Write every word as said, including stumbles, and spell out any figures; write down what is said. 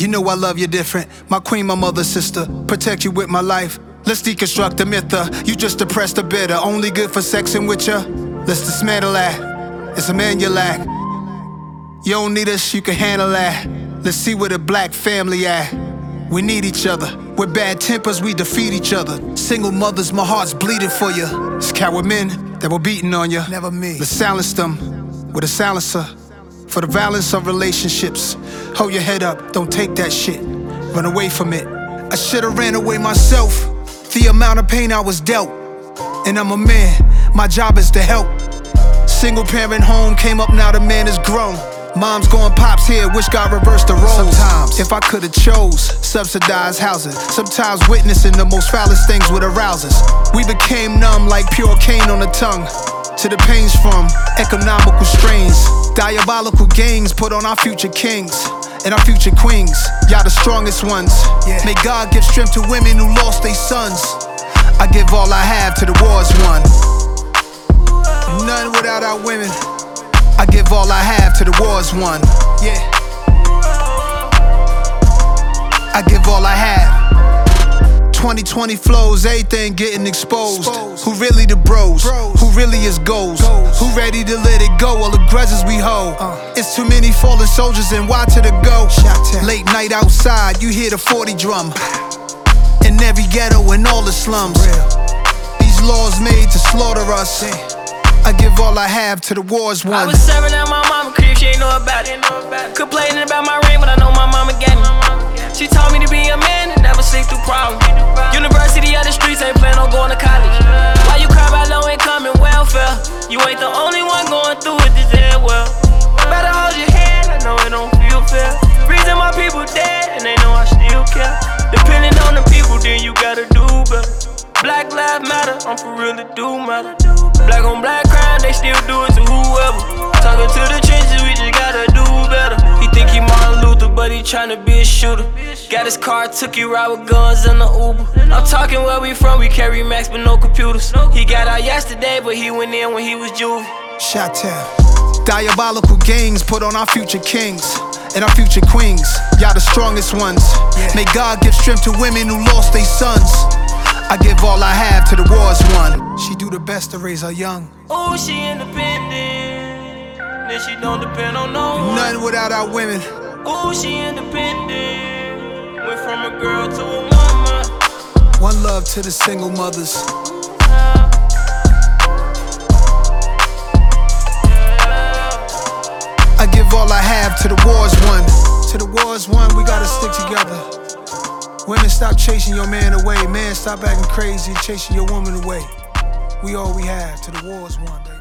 You know I love you different. My queen, my mother, sister. Protect you with my life. Let's deconstruct the myth. uh, You just depressed or bitter. Only good for sexing with ya. Let's dismantle that. It's a man you lack. You don't need us, you can handle that. Let's see where the black family at. We need each other. With bad tempers, we defeat each other. Single mothers, my heart's bleeding for you. It's coward men that were beating on you. Never me. Let's silence them with a silencer. For the violence of relationships. Hold your head up, don't take that shit. Run away from it. I should've ran away myself. The amount of pain I was dealt. And I'm a man, my job is to help. Single parent home, came up, now the man is grown. Mom's going pops here, wish God reversed the roles. Sometimes, if I could've chose, subsidized housing. Sometimes witnessing the most foulest things would arouse us. We became numb like pure cane on the tongue. To the pains from economical strains. Diabolical games put on our future kings and our future queens. Y'all the strongest ones. Yeah. May God give strength to women who lost their sons. I give all I have to the wars won. None without our women. I give all I have to the wars won. Yeah. I give all I have. twenty twenty flows, everything getting exposed. Who really the bros? Who really is goals? Who ready to let it go? All the grudges we hold. It's too many fallen soldiers and why to the go? Late night outside, you hear the forty drum. In every ghetto and all the slums. These laws made to slaughter us. I give all I have to the wars won. I was serving at my mama crib, she ain't know about it. Complaining about my ring, but I know my mama got me. She taught me to be a man and never sleep through problems. University of the streets, ain't plan on going to college. Why you cry about low income and welfare? You ain't the only one going through it this year, well. Better hold your head, I know it don't feel fair. Reason my people dead and they know I still care. Depending on the people, then you gotta do better. Black lives matter, I'm for real, it do matter. Black on black crime, they still do it to whoever. Talking to the trenches, we just gotta do better. He think he Martin Luther, but he tryna be a shooter. Got his car, took you ride with guns in the Uber. I'm talking where we from, we carry Macs but no computers. He got out yesterday, but he went in when he was juvie. Shot-town. Diabolical games put on our future kings and our future queens. Y'all the strongest ones. May God give strength to women who lost their sons. I give all I have to the wars won. She do the best to raise her young. Oh, she independent. Then she don't depend on no one. None without our women. Oh, she independent. Went from a girl to a woman. One love to the single mothers. I give all I have to the wars won. To the wars won, we gotta stick together. Women, stop chasing your man away. Man, stop acting crazy and chasing your woman away. We all we have to the wars won, baby.